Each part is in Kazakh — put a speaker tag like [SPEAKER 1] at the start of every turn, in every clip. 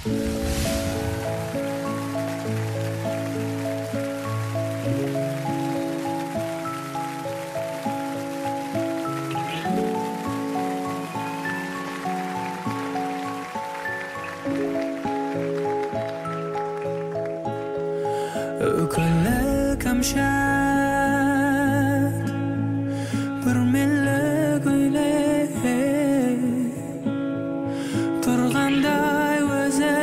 [SPEAKER 1] Öküllü kamşat bir melek öyle turganday özü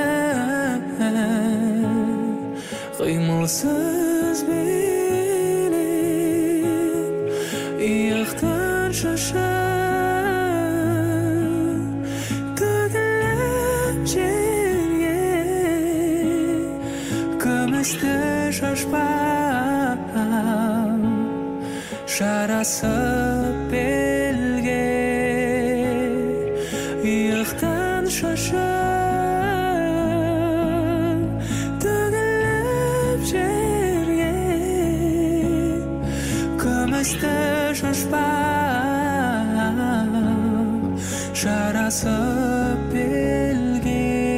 [SPEAKER 1] kıymılsız bilip iyikten şaşıp tügülüp жерге көмісті шашпам жарасып белге иықтан шашып төгіліп жерге көмісті шашпам жарасып белге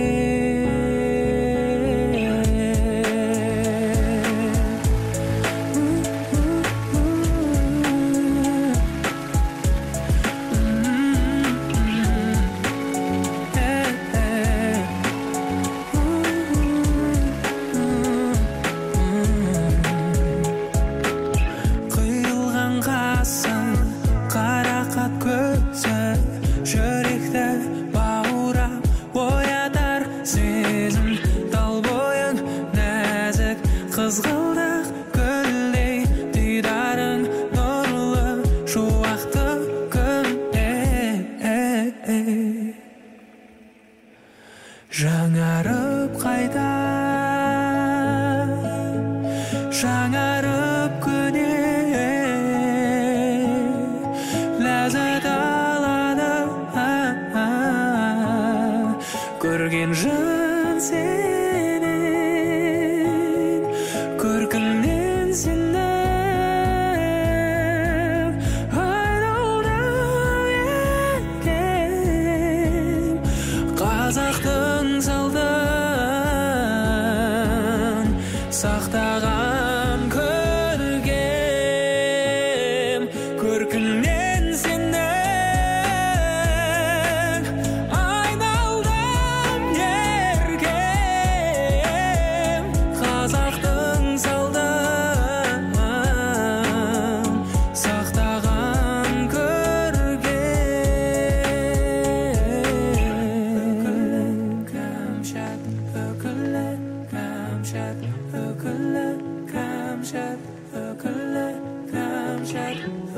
[SPEAKER 1] жүректі баурап оятар сезім тал бойың нәзік қызғалдақ гүлдей дидарың нұрлы шуақты күн жаңарып қайта жаңарып көне ләззат көрген жан сенен көркіңнен сенің айналдым екен қазақтың салтын сақтаған көркем көркіңнен сенің Öküllü kamşat